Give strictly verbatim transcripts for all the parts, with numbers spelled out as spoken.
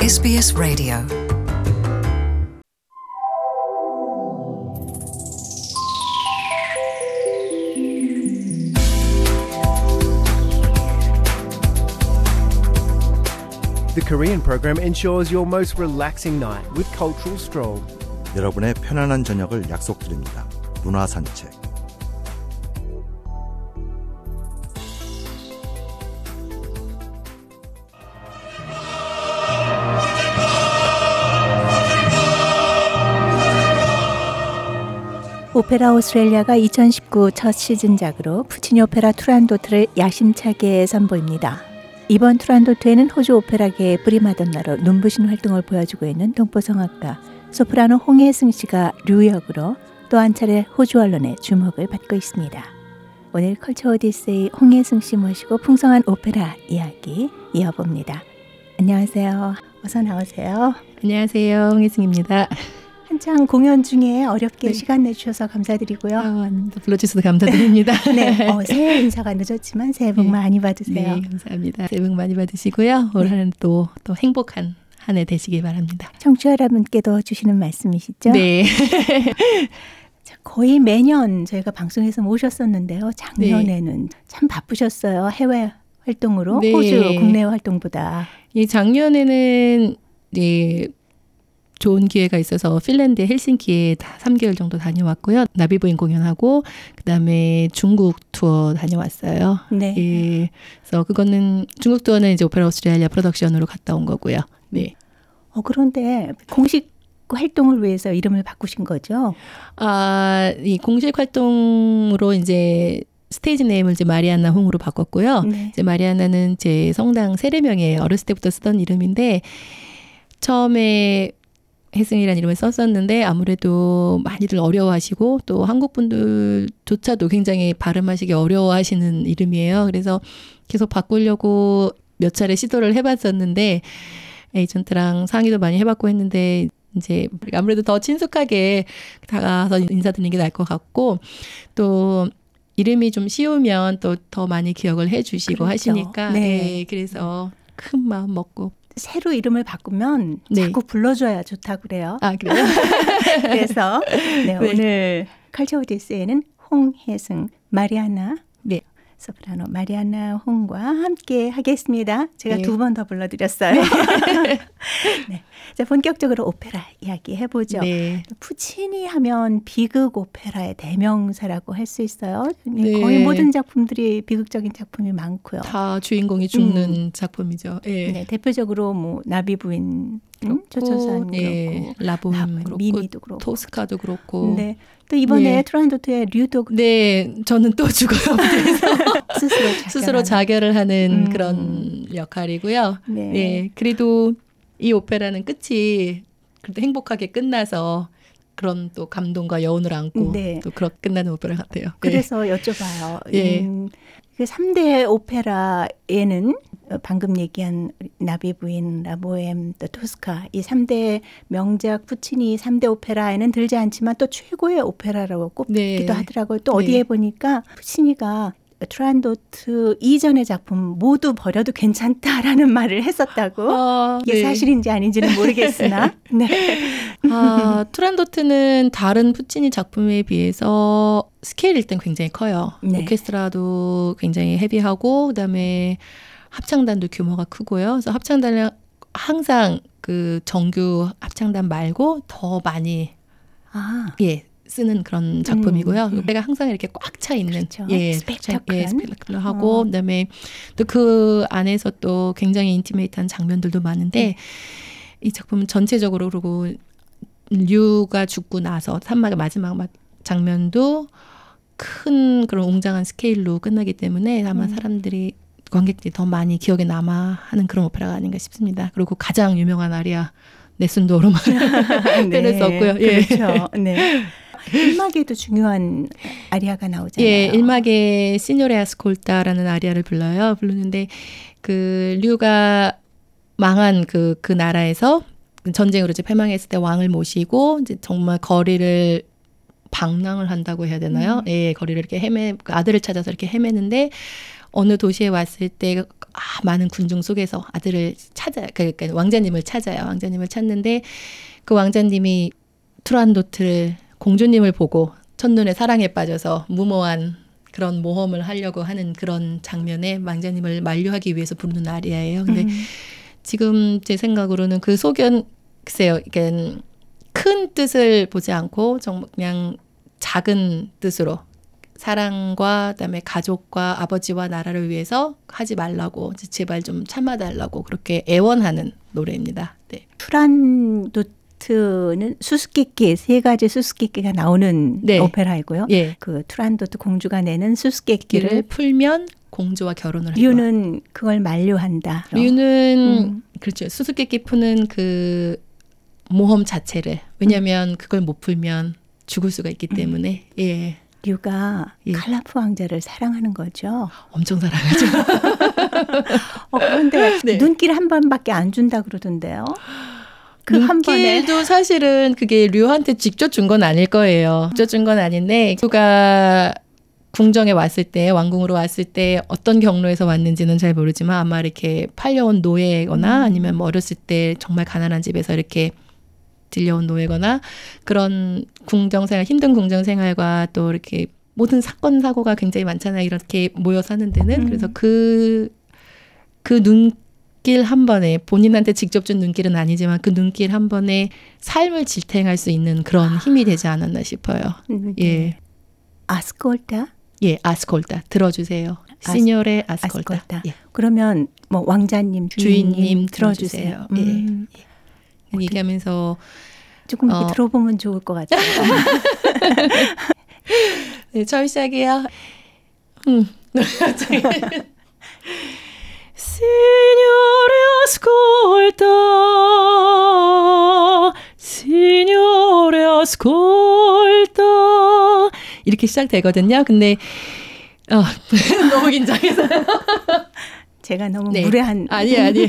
에스비에스 라디오. The Korean program ensures your most relaxing night with cultural stroll. 여러분의 편안한 저녁을 약속드립니다. 문화 산책. 오페라 오스트레일리아가 이천십구 첫 시즌작으로 푸치니 오페라 투란도트를 야심차게 선보입니다. 이번 투란도트에는 호주 오페라계의 프리마돈나로 눈부신 활동을 보여주고 있는 동포성악가 소프라노 홍혜승 씨가 류 역으로 또 한 차례 호주 언론의 주목을 받고 있습니다. 오늘 컬처 오디세이 홍혜승 씨 모시고 풍성한 오페라 이야기 이어봅니다. 안녕하세요. 어서 나오세요. 안녕하세요. 홍혜승입니다. 한창 공연 중에 어렵게 네. 시간 내주셔서 감사드리고요. 아, 불러주셔서 감사드립니다. 네, 어, 새해 인사가 늦었지만 새해 복 네. 많이 받으세요. 네, 감사합니다. 새해 복 많이 받으시고요. 올 한해 또, 또 행복한 한 해 되시길 바랍니다. 청취자 여러분께도 주시는 말씀이시죠? 네. 거의 매년 저희가 방송에서 모셨었는데요. 작년에는 네. 참 바쁘셨어요. 해외 활동으로 네. 호주 국내 활동보다. 이 작년에는 네. 좋은 기회가 있어서 핀란드 헬싱키에 삼 개월 정도 다녀왔고요. 나비부인 공연하고 그다음에 중국 투어 다녀왔어요. 네. 예, 그래서 그거는 중국 투어는 이제 오페라 오스트레일리아 프로덕션으로 갔다 온 거고요. 네. 어 그런데 공식 활동을 위해서 이름을 바꾸신 거죠? 아, 이 공식 활동으로 이제 스테이지 네임을 이제 마리아나 홍으로 바꿨고요. 네. 이제 마리아나는 제 성당 세례명이에요. 어렸을 때부터 쓰던 이름인데 처음에 혜승이라는 이름을 썼었는데 아무래도 많이들 어려워하시고 또 한국 분들조차도 굉장히 발음하시기 어려워하시는 이름이에요. 그래서 계속 바꾸려고 몇 차례 시도를 해봤었는데 에이전트랑 상의도 많이 해봤고 했는데 이제 아무래도 더 친숙하게 다가서 인사드리는 게 나을 것 같고 또 이름이 좀 쉬우면 또 더 많이 기억을 해주시고 그렇죠. 하시니까 네. 네, 그래서 큰 마음 먹고 새로 이름을 바꾸면 네. 자꾸 불러줘야 좋다고 그래요. 아 그래요? 그래서 네, 네. 오늘 컬처 오디세이는 홍혜승, 마리아나 네. 소프라노 마리아나 홍과 함께 하겠습니다. 제가 네. 두 번 더 불러드렸어요. 네. 자, 본격적으로 오페라 이야기 해보죠. 네. 푸치니 하면 비극 오페라의 대명사라고 할 수 있어요. 네. 거의 모든 작품들이 비극적인 작품이 많고요. 다 주인공이 죽는 음. 작품이죠. 예. 네, 대표적으로 뭐 나비부인 음, 조천산 예. 그렇고 라붐 라붐, 그렇고 미미도 그렇고 토스카도 그렇고. 네. 또 이번에 네. 투란도트의 류도 네, 저는 또 죽어요. 그래서 스스로 자결하는. 스스로 자결을 하는 음. 그런 역할이고요. 네. 네, 그래도 이 오페라는 끝이 그래도 행복하게 끝나서 그런 또 감동과 여운을 안고 네. 또 그렇게 끝나는 오페라 같아요. 그래서 여쭤봐요. 예. 음, 그 삼 대 오페라에는 방금 얘기한 나비부인, 라보엠, 또 토스카 이 삼 대 명작 푸치니 삼 대 오페라에는 들지 않지만 또 최고의 오페라라고 꼽기도 네. 하더라고요. 또 어디에 네. 보니까 푸치니가 투란도트 이전의 작품 모두 버려도 괜찮다라는 말을 했었다고. 아, 이게 네. 사실인지 아닌지는 모르겠으나. 네. 아, 투란도트는 다른 푸치니 작품에 비해서 스케일 일단 굉장히 커요. 네. 오케스트라도 굉장히 헤비하고 그다음에 합창단도 규모가 크고요. 그래서 합창단은 항상 그 정규 합창단 말고 더 많이 아, 예 쓰는 그런 작품이고요. 음, 음. 내가 항상 이렇게 꽉 차 있는 그렇죠. 예, 스펙타클한. 예, 스펙타클하고 어. 그다음에 또 그 안에서 또 굉장히 인티메이트한 장면들도 많은데 네. 이 작품은 전체적으로 그리고 류가 죽고 나서 산막의 마지막 막 장면도 큰 그런 웅장한 스케일로 끝나기 때문에 아마 음. 사람들이 관객들이 더 많이 기억에 남아 하는 그런 오페라가 아닌가 싶습니다. 그리고 가장 유명한 아리아 네순도로만 빼낼 수 없고요. 예. 그렇죠. 네. 일막에도 중요한 아리아가 나오잖아요. 예, 일막에 시뇨레 아스콜타라는 아리아를 불러요. 부르는데 그 류가 망한 그, 그 나라에서 전쟁으로 이제 패망했을 때 왕을 모시고 이제 정말 거리를 방랑을 한다고 해야 되나요? 음. 예, 거리를 이렇게 헤매, 그 아들을 찾아서 이렇게 헤매는데 어느 도시에 왔을 때 아, 많은 군중 속에서 아들을 찾아, 그러니까 왕자님을 찾아요. 왕자님을 찾는데 그 왕자님이 투란도트를 공주님을 보고 첫눈에 사랑에 빠져서 무모한 그런 모험을 하려고 하는 그런 장면에 왕자님을 만류하기 위해서 부르는 아리아예요. 근데 음. 지금 제 생각으로는 그 소견, 글쎄요, 이게 큰 뜻을 보지 않고 정말 그냥 작은 뜻으로 사랑과 그다음에 가족과 아버지와 나라를 위해서 하지 말라고 제발 좀 참아달라고 그렇게 애원하는 노래입니다. 네. 투란도트는 수수께끼 세 가지 수수께끼가 나오는 네. 오페라이고요. 예. 그 투란도트 공주가 내는 수수께끼를 풀면 공주와 결혼을 해요. 류는 그걸 만류한다. 류는 음. 그렇죠. 수수께끼 푸는 그 모험 자체를 왜냐하면 음. 그걸 못 풀면 죽을 수가 있기 때문에 음. 예. 류가 예. 칼라프 왕자를 사랑하는 거죠. 엄청 사랑하죠. 어, 그런데 네. 눈길 한 번밖에 안 준다 그러던데요. 그 한 번에. 눈길도 사실은 그게 류한테 직접 준 건 아닐 거예요. 직접 준 건 아닌데 류가 궁정에 왔을 때 왕궁으로 왔을 때 어떤 경로에서 왔는지는 잘 모르지만 아마 이렇게 팔려온 노예거나 아니면 뭐 어렸을 때 정말 가난한 집에서 이렇게 들려온 노예거나 그런 궁정생활, 힘든 궁정생활과 또 이렇게 모든 사건, 사고가 굉장히 많잖아요. 이렇게 모여 사는 데는. 음. 그래서 그, 그 눈길 한 번에 본인한테 직접 준 눈길은 아니지만 그 눈길 한 번에 삶을 지탱할 수 있는 그런 힘이 되지 않았나 싶어요. 음, 네. 예. 아스콜타? 예, 아스콜타. 들어주세요. 아스, 시뇨레 아스콜타. 아스콜타. 예. 그러면 뭐 왕자님, 주인님, 주인님 들어주세요. 들어주세요. 음. 예. 얘기하면서 조금 이렇게 어. 들어보면 좋을 것 같아요. 네, 처음 시작이에요. 음. Signore ascolta, Signore ascolta 이렇게 시작되거든요. 근데 어, 너무 긴장해서 제가 너무 네. 무례한 아니에요, 아니에요.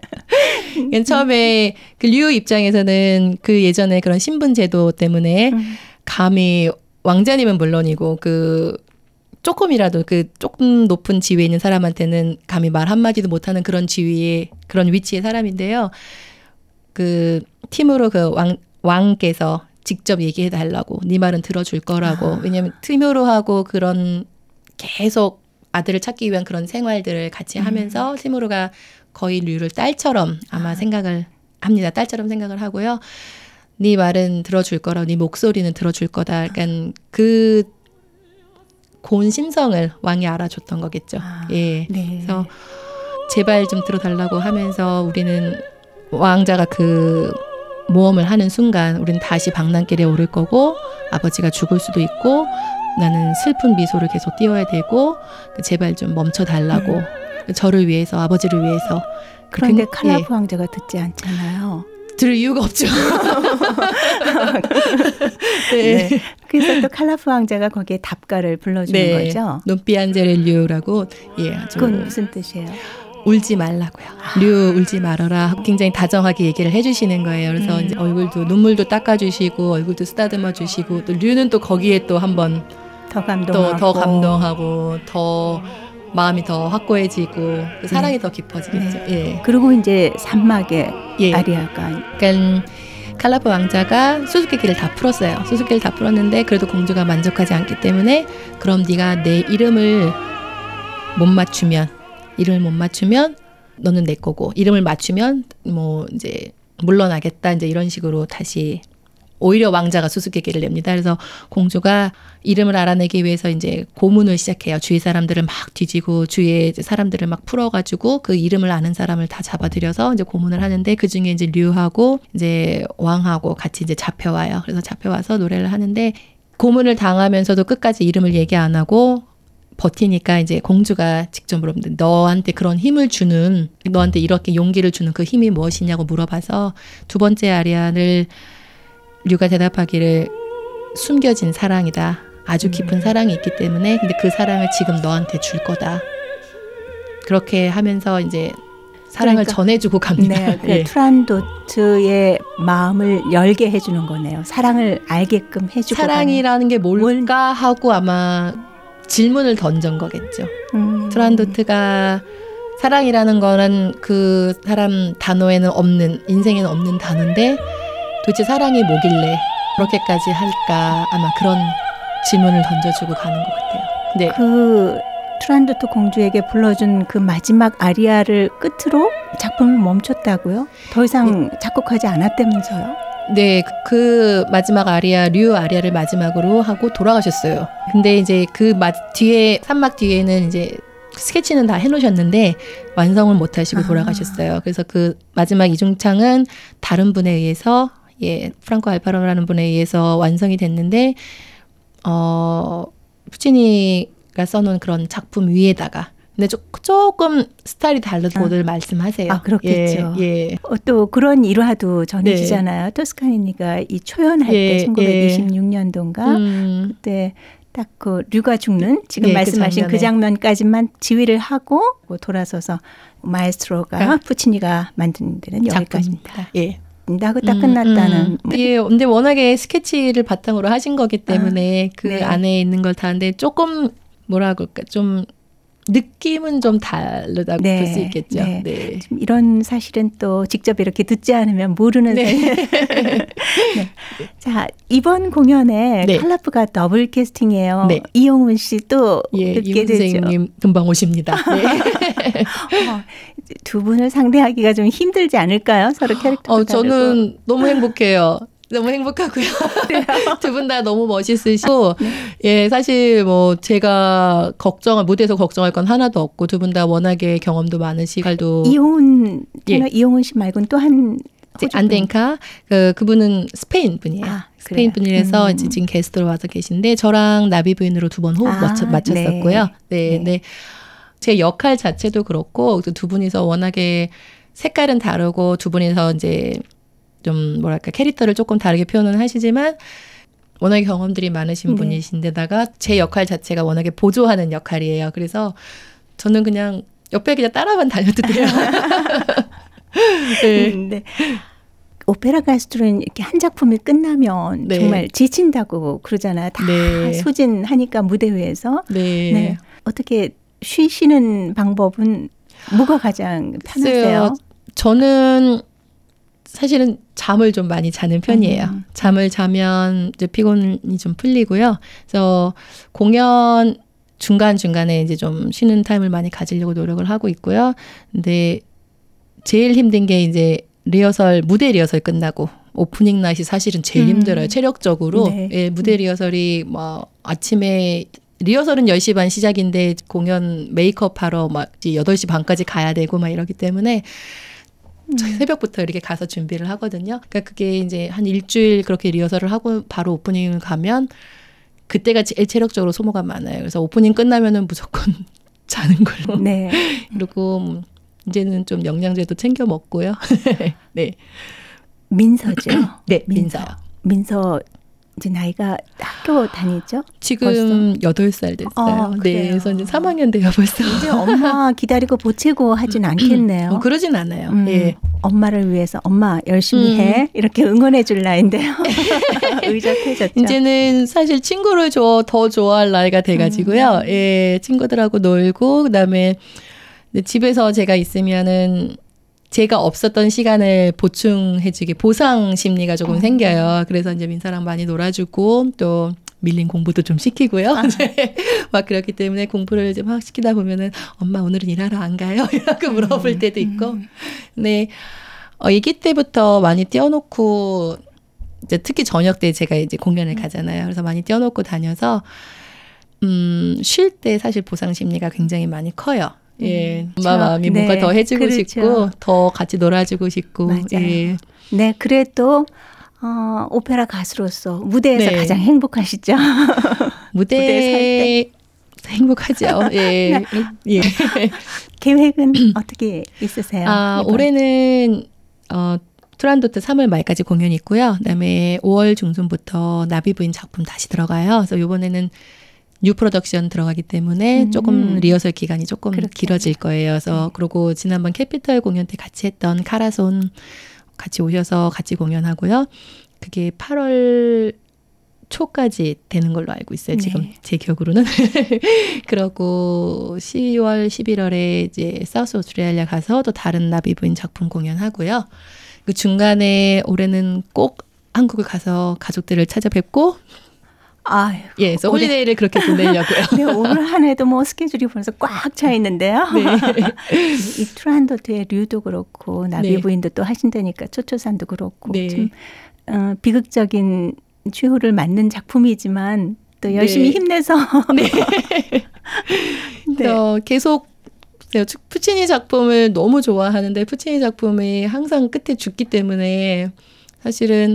처음에 그 류 입장에서는 그 예전에 그런 신분 제도 때문에 음. 감히 왕자님은 물론이고 그 조금이라도 그 조금 높은 지위에 있는 사람한테는 감히 말 한마디도 못하는 그런 지위에 그런 위치의 사람인데요. 그 팀으로 그 왕, 왕께서 직접 얘기해 달라고 네 말은 들어줄 거라고 아. 왜냐하면 팀으로 하고 그런 계속 아들을 찾기 위한 그런 생활들을 같이 음. 하면서 티무르가 거의 류를 딸처럼 아마 아. 생각을 합니다. 딸처럼 생각을 하고요. 네 말은 들어줄 거라고 네 목소리는 들어줄 거다. 약간 그 고운 심성을 왕이 알아줬던 거겠죠. 아. 예. 네. 그래서 제발 좀 들어달라고 하면서 우리는 왕자가 그 모험을 하는 순간 우리는 다시 방랑길에 오를 거고 아버지가 죽을 수도 있고 나는 슬픈 미소를 계속 띄워야 되고 제발 좀 멈춰달라고 음. 저를 위해서 아버지를 위해서 그런데 그, 칼라프 예. 왕자가 듣지 않잖아요. 들을 이유가 없죠. 네. 네. 그래서 또 칼라프 왕자가 거기에 답가를 불러주는 네. 거죠. 논비안제렐류라고 예, 아주 그건 무슨 뜻이에요? 울지 말라고요. 류 울지 말아라. 굉장히 다정하게 얘기를 해주시는 거예요. 그래서 음. 이제 얼굴도 눈물도 닦아주시고 얼굴도 쓰다듬어 주시고 또 류는 또 거기에 또 한번 더 감동하고 또 더 감동하고 더 마음이 더 확고해지고 사랑이 네. 더 깊어지겠죠. 네. 예. 그리고 이제 산막의 예. 아리아가 그러니까 칼라프 왕자가 수수께끼를 다 풀었어요. 수수께끼를 다 풀었는데 그래도 공주가 만족하지 않기 때문에 그럼 네가 내 이름을 못 맞추면 이름을 못 맞추면 너는 내 거고 이름을 맞추면 뭐 이제 물러나겠다 이제 이런 식으로 다시 오히려 왕자가 수수께끼를 냅니다. 그래서 공주가 이름을 알아내기 위해서 이제 고문을 시작해요. 주위 사람들을 막 뒤지고 주위에 사람들을 막 풀어가지고 그 이름을 아는 사람을 다 잡아들여서 이제 고문을 하는데 그 중에 이제 류하고 이제 왕하고 같이 이제 잡혀와요. 그래서 잡혀와서 노래를 하는데 고문을 당하면서도 끝까지 이름을 얘기 안 하고 버티니까 이제 공주가 직접 물어보는데 너한테 그런 힘을 주는 너한테 이렇게 용기를 주는 그 힘이 무엇이냐고 물어봐서 두 번째 아리아를 류가 대답하기를 숨겨진 사랑이다. 아주 깊은 음. 사랑이 있기 때문에 근데 그 사랑을 지금 너한테 줄 거다. 그렇게 하면서 이제 사랑을 그러니까, 전해주고 갑니다. 네, 그 예. 투란도트의 마음을 열게 해주는 거네요. 사랑을 알게끔 해주고 사랑이라는 게 뭘까 하고 아마 질문을 던진 거겠죠. 음. 투란도트가 사랑이라는 거는 그 사람 단어에는 없는, 인생에는 없는 단어인데 도대체 사랑이 뭐길래 그렇게까지 할까, 아마 그런 질문을 던져주고 가는 것 같아요. 네. 그 투란도트 공주에게 불러준 그 마지막 아리아를 끝으로 작품을 멈췄다고요? 더 이상 작곡하지 않았다면서요? 네, 그 마지막 아리아, 류 아리아를 마지막으로 하고 돌아가셨어요. 근데 이제 그 마, 뒤에, 산막 뒤에는 이제 스케치는 다 해놓으셨는데 완성을 못 하시고 돌아가셨어요. 아. 그래서 그 마지막 이중창은 다른 분에 의해서, 예, 프랑코 알파로라는 분에 의해서 완성이 됐는데, 어, 푸치니가 써놓은 그런 작품 위에다가, 근데 조, 조금 스타일이 다르고들 아. 말씀하세요. 아, 그렇겠죠. 예, 예. 어, 또 그런 일화도 전해지잖아요. 네. 토스카니가 이 초연할 예, 때 천구백이십육 년도인가 예. 음. 그때 딱 그 류가 죽는 지금 예, 말씀하신 그, 그 장면까지만 지휘를 하고 뭐 돌아서서 마에스트로가 아. 푸치니가 만든 데는 여기까지입니다. 예. 하고 딱 끝났다는. 음, 음. 예, 근데 워낙에 스케치를 바탕으로 하신 거기 때문에 아, 그 네. 안에 있는 걸 다는데 조금 뭐라 그럴까 좀 느낌은 좀 다르다고 네, 볼 수 있겠죠. 네. 네. 이런 사실은 또 직접 이렇게 듣지 않으면 모르는 네. 네. 자, 이번 공연에 네. 칼라프가 더블 캐스팅이에요. 네. 이용훈 씨 또 예, 듣게 되죠. 선생님 금방 오십니다. 네. 어, 두 분을 상대하기가 좀 힘들지 않을까요? 서로 캐릭터가 어, 저는 다르고. 너무 행복해요. 너무 행복하고요. 두 분 다 너무 멋있으시고, 네. 예, 사실 뭐 제가 걱정할, 무대에서 걱정할 건 하나도 없고, 두 분 다 워낙에 경험도 많으시고. 이용훈, 예. 이용훈 씨 말고는 또 한 안덴카, 그, 그분은 스페인 분이에요. 아, 스페인 분이라서 음. 이제 지금 게스트로 와서 계신데, 저랑 나비 부인으로 두 번 호흡 아, 맞췄, 맞췄었고요. 네, 네. 네. 네. 제 역할 자체도 그렇고, 두 분이서 워낙에 색깔은 다르고, 두 분이서 이제 좀 뭐랄까 캐릭터를 조금 다르게 표현은 하시지만 워낙에 경험들이 많으신 네. 분이신데다가 제 역할 자체가 워낙에 보조하는 역할이에요. 그래서 저는 그냥 옆에 그냥 따라만 다녀도 돼요. 네. 네. 오페라 가수들은 이렇게 한 작품이 끝나면 네. 정말 지친다고 그러잖아요. 다 네. 소진하니까 무대 위에서. 네. 네. 어떻게 쉬시는 방법은 뭐가 가장 편하세요? 저는 사실은 잠을 좀 많이 자는 편이에요. 음. 잠을 자면 이제 피곤이 좀 풀리고요. 그래서 공연 중간중간에 이제 좀 쉬는 타임을 많이 가지려고 노력을 하고 있고요. 근데 제일 힘든 게 이제 리허설, 무대 리허설 끝나고 오프닝 나잇이 사실은 제일 음. 힘들어요. 체력적으로. 네. 예, 무대 리허설이 뭐 아침에 리허설은 열 시 반 시작인데 공연 메이크업 하러 막 여덟 시 반까지 가야 되고 막 이러기 때문에 새벽부터 이렇게 가서 준비를 하거든요. 그러니까 그게 이제 한 일주일 그렇게 리허설을 하고 바로 오프닝을 가면 그때가 제일 체력적으로 소모가 많아요. 그래서 오프닝 끝나면은 무조건 자는 걸로. 네. 그리고 이제는 좀 영양제도 챙겨 먹고요. 네. 민서죠? 네, 민서요. 민서 이제 나이가 학교 다니죠? 지금 여덟 살 됐어요. 아, 네, 그래서 이제 삼 학년 돼요 벌써. 이제 엄마 기다리고 보채고 하진 않겠네요. 어, 그러진 않아요. 음, 예. 엄마를 위해서 엄마 열심히 음. 해 이렇게 응원해 줄 나이인데요. 의젓해졌죠. 이제는 사실 친구를 줘, 더 좋아할 나이가 돼가지고요. 음. 예, 친구들하고 놀고 그다음에 집에서 제가 있으면은 제가 없었던 시간을 보충해주기, 보상 심리가 조금 음. 생겨요. 그래서 이제 민서랑 많이 놀아주고, 또 밀린 공부도 좀 시키고요. 아. 막 그렇기 때문에 공부를 이제 막 시키다 보면은, 엄마 오늘은 일하러 안 가요? 이렇게 물어볼 때도 있고. 음. 네. 어, 아기 때부터 많이 띄워놓고, 이제 특히 저녁 때 제가 이제 공연을 가잖아요. 그래서 많이 띄워놓고 다녀서, 음, 쉴 때 사실 보상 심리가 굉장히 많이 커요. 예, 엄마 마음이 네, 뭔가 더 해주고 그렇죠. 싶고 더 같이 놀아주고 싶고. 맞아요. 예. 네, 그래도 어, 오페라 가수로서 무대에서 네. 가장 행복하시죠? 무대에 행복하죠. 예. 예. 계획은 어떻게 있으세요? 아, 이번? 올해는 어, 투란도트 삼월 말까지 공연이 있고요. 그다음에 오월 중순부터 나비 부인 작품 다시 들어가요. 그래서 이번에는 뉴 프로덕션 들어가기 때문에 음. 조금 리허설 기간이 조금 그렇죠. 길어질 거예요. 그래서 네. 그리고 지난번 캐피털 공연 때 같이 했던 카라손 같이 오셔서 같이 공연하고요. 그게 팔월 초까지 되는 걸로 알고 있어요. 네. 지금 제 기억으로는. 그러고 시월, 십일월에 이제 사우스 오스트레일리아 가서 또 다른 나비부인 작품 공연하고요. 그 중간에 올해는 꼭 한국을 가서 가족들을 찾아뵙고 아유, 예, 그래서 올해- 홀리데이를 그렇게 보내려고요. 네, 올 한 해도 뭐 스케줄이 벌써 꽉 차 있는데요. 네. 이 트란도트의 류도 그렇고 나비 네. 부인도 또 하신다니까 초초산도 그렇고 네. 좀 어, 비극적인 최후를 맞는 작품이지만 또 열심히 네. 힘내서 네. 네. 그래서 계속 제가 푸치니 작품을 너무 좋아하는데 푸치니 작품이 항상 끝에 죽기 때문에 사실은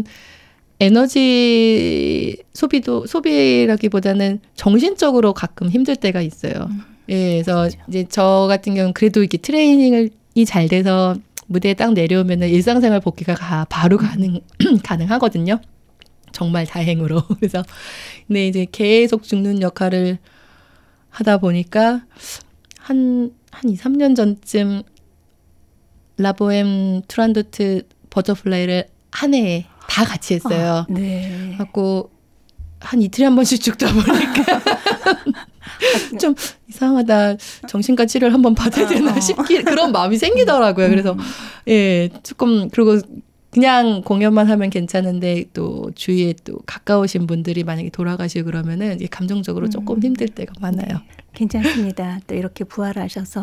에너지 소비도 소비라기보다는 정신적으로 가끔 힘들 때가 있어요. 음, 예, 그래서 그렇죠. 이제 저 같은 경우는 그래도 이게 트레이닝이 잘 돼서 무대에 딱 내려오면은 일상생활 복귀가 가, 바로 가능 가능하거든요. 정말 다행으로. 그래서 근데 이제 계속 죽는 역할을 하다 보니까 한, 한 이, 삼 년 전쯤 라보엠 투란도트 버터플라이를 한 해에 다 같이 했어요. 아, 네. 갖고 한 이틀에 한 번씩 죽다 보니까 좀 이상하다. 정신과 치료를 한번 받아야 되나 싶기 그런 마음이 생기더라고요. 그래서 예, 조금 그리고 그냥 공연만 하면 괜찮은데 또 주위에 또 가까우신 분들이 만약에 돌아가시고 그러면은 이게 감정적으로 조금 힘들 때가 많아요. 괜찮습니다. 또 이렇게 부활하셔서.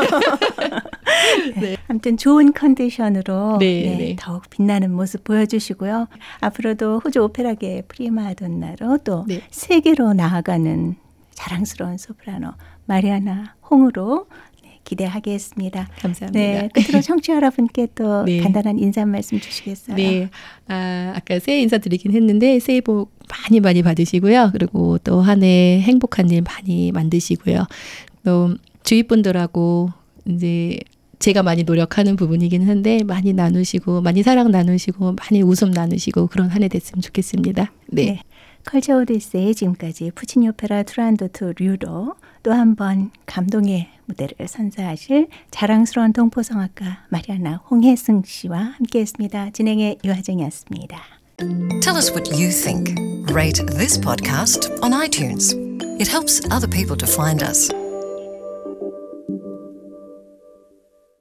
네. 아무튼 좋은 컨디션으로 네, 네, 네. 더욱 빛나는 모습 보여주시고요. 앞으로도 호주 오페라계의 프리마돈나로 또 네. 세계로 나아가는 자랑스러운 소프라노 마리아나 홍으로 네, 기대하겠습니다. 감사합니다. 네, 끝으로 청취자 여러분께 또 네. 간단한 인사 말씀 주시겠어요? 네, 아, 아까 새해 인사드리긴 했는데 새해 복 많이 많이 받으시고요. 그리고 또 한 해 행복한 일 많이 만드시고요. 또 주위 분들하고 이제 제가 많이 노력하는 부분이긴 한데 많이 나누시고 많이 사랑 나누시고 많이 웃음 나누시고 그런 한 해 됐으면 좋겠습니다. 네. 네. 컬처 오디세이 지금까지 푸치니 오페라 투란도트 류로 또 한 번 감동의 무대를 선사하실 자랑스러운 동포성악가 마리아나 홍혜승 씨와 함께했습니다. 진행의 유하정이었습니다. Tell us what you think. Rate this podcast on iTunes. It helps other people to find us.